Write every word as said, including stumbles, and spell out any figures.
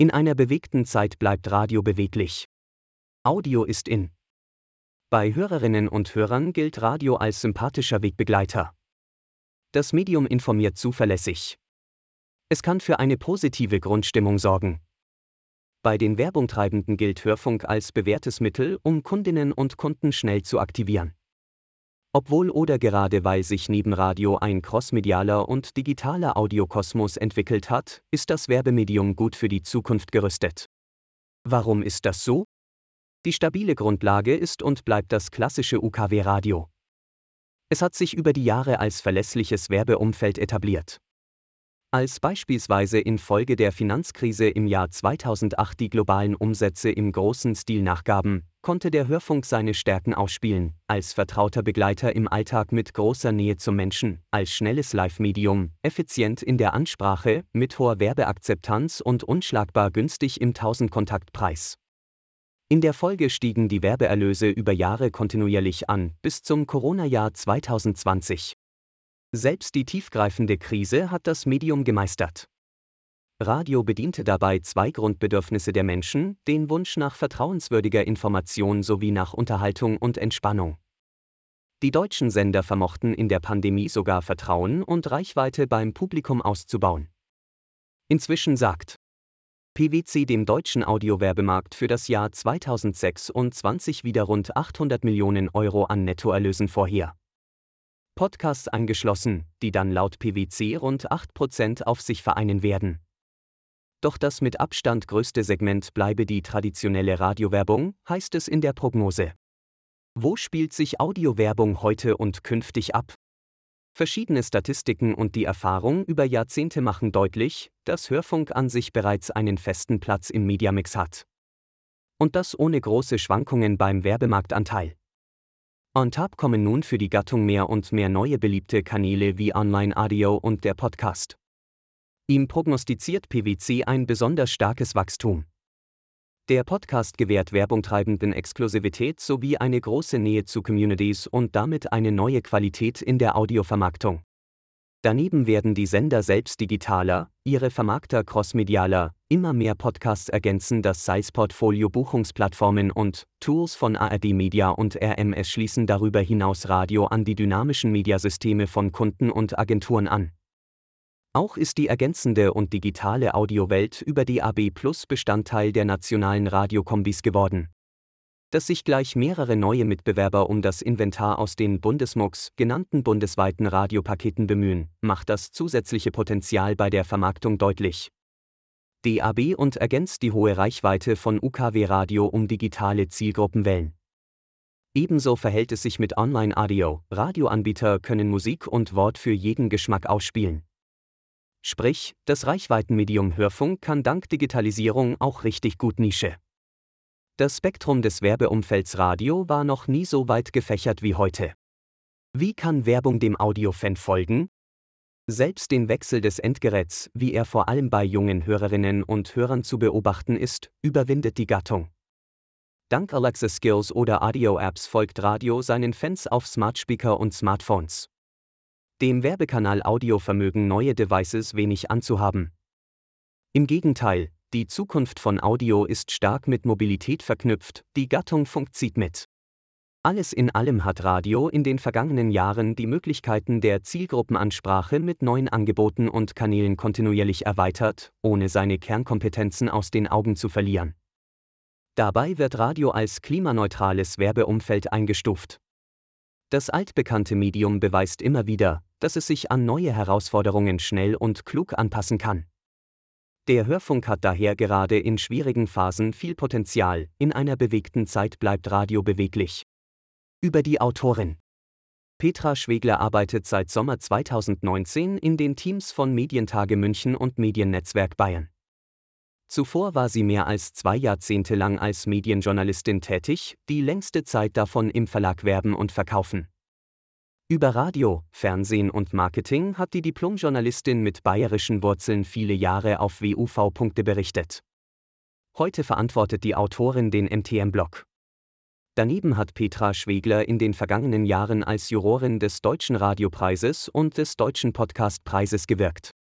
In einer bewegten Zeit bleibt Radio beweglich. Audio ist in. Bei Hörerinnen und Hörern gilt Radio als sympathischer Wegbegleiter. Das Medium informiert zuverlässig. Es kann für eine positive Grundstimmung sorgen. Bei den Werbungtreibenden gilt Hörfunk als bewährtes Mittel, um Kundinnen und Kunden schnell zu aktivieren. Obwohl oder gerade weil sich neben Radio ein crossmedialer und digitaler Audiokosmos entwickelt hat, ist das Werbemedium gut für die Zukunft gerüstet. Warum ist das so? Die stabile Grundlage ist und bleibt das klassische U K W-Radio. Es hat sich über die Jahre als verlässliches Werbeumfeld etabliert. Als beispielsweise infolge der Finanzkrise im Jahr zweitausendacht die globalen Umsätze im großen Stil nachgaben, konnte der Hörfunk seine Stärken ausspielen, als vertrauter Begleiter im Alltag mit großer Nähe zum Menschen, als schnelles Live-Medium, effizient in der Ansprache, mit hoher Werbeakzeptanz und unschlagbar günstig im Tausend-Kontakt-Preis. In der Folge stiegen die Werbeerlöse über Jahre kontinuierlich an, bis zum Corona-Jahr zweitausendzwanzig. Selbst die tiefgreifende Krise hat das Medium gemeistert. Radio bediente dabei zwei Grundbedürfnisse der Menschen, den Wunsch nach vertrauenswürdiger Information sowie nach Unterhaltung und Entspannung. Die deutschen Sender vermochten in der Pandemie sogar Vertrauen und Reichweite beim Publikum auszubauen. Inzwischen sagt P W C dem deutschen Audiowerbemarkt für das Jahr zweitausendsechsundzwanzig wieder rund achthundert Millionen Euro an Nettoerlösen vorher. Podcasts eingeschlossen, die dann laut P W C rund acht Prozent auf sich vereinen werden. Doch das mit Abstand größte Segment bleibe die traditionelle Radiowerbung, heißt es in der Prognose. Wo spielt sich Audiowerbung heute und künftig ab? Verschiedene Statistiken und die Erfahrung über Jahrzehnte machen deutlich, dass Hörfunk an sich bereits einen festen Platz im Mediamix hat. Und das ohne große Schwankungen beim Werbemarktanteil. On top kommen nun für die Gattung mehr und mehr neue beliebte Kanäle wie Online-Audio und der Podcast. Ihm prognostiziert P W C ein besonders starkes Wachstum. Der Podcast gewährt Werbungtreibenden Exklusivität sowie eine große Nähe zu Communities und damit eine neue Qualität in der Audiovermarktung. Daneben werden die Sender selbst digitaler, ihre Vermarkter crossmedialer, immer mehr Podcasts ergänzen das S A I S-Portfolio, Buchungsplattformen und Tools von A R D Media und R M S schließen darüber hinaus Radio an die dynamischen Mediasysteme von Kunden und Agenturen an. Auch ist die ergänzende und digitale Audiowelt über D A B Plus Bestandteil der nationalen Radiokombis geworden. Dass sich gleich mehrere neue Mitbewerber um das Inventar aus den Bundesmux genannten bundesweiten Radiopaketen bemühen, macht das zusätzliche Potenzial bei der Vermarktung deutlich. D A B und ergänzt die hohe Reichweite von U K W-Radio um digitale Zielgruppenwellen. Ebenso verhält es sich mit Online-Audio. Radioanbieter können Musik und Wort für jeden Geschmack ausspielen. Sprich, das Reichweitenmedium Hörfunk kann dank Digitalisierung auch richtig gut Nische. Das Spektrum des Werbeumfelds Radio war noch nie so weit gefächert wie heute. Wie kann Werbung dem Audiofan folgen? Selbst den Wechsel des Endgeräts, wie er vor allem bei jungen Hörerinnen und Hörern zu beobachten ist, überwindet die Gattung. Dank Alexa Skills oder Audio-Apps folgt Radio seinen Fans auf Smartspeaker und Smartphones. Dem Werbekanal Audio vermögen neue Devices wenig anzuhaben. Im Gegenteil, die Zukunft von Audio ist stark mit Mobilität verknüpft, die Gattung Funk zieht mit. Alles in allem hat Radio in den vergangenen Jahren die Möglichkeiten der Zielgruppenansprache mit neuen Angeboten und Kanälen kontinuierlich erweitert, ohne seine Kernkompetenzen aus den Augen zu verlieren. Dabei wird Radio als klimaneutrales Werbeumfeld eingestuft. Das altbekannte Medium beweist immer wieder, dass es sich an neue Herausforderungen schnell und klug anpassen kann. Der Hörfunk hat daher gerade in schwierigen Phasen viel Potenzial, in einer bewegten Zeit bleibt Radio beweglich. Über die Autorin. Petra Schwegler arbeitet seit Sommer zweitausendneunzehn in den Teams von Medientage München und Mediennetzwerk Bayern. Zuvor war sie mehr als zwei Jahrzehnte lang als Medienjournalistin tätig, die längste Zeit davon im Verlag Werben und Verkaufen. Über Radio, Fernsehen und Marketing hat die Diplomjournalistin mit bayerischen Wurzeln viele Jahre auf W U V berichtet. Heute verantwortet die Autorin den M T M-Blog. Daneben hat Petra Schwegler in den vergangenen Jahren als Jurorin des Deutschen Radiopreises und des Deutschen Podcastpreises gewirkt.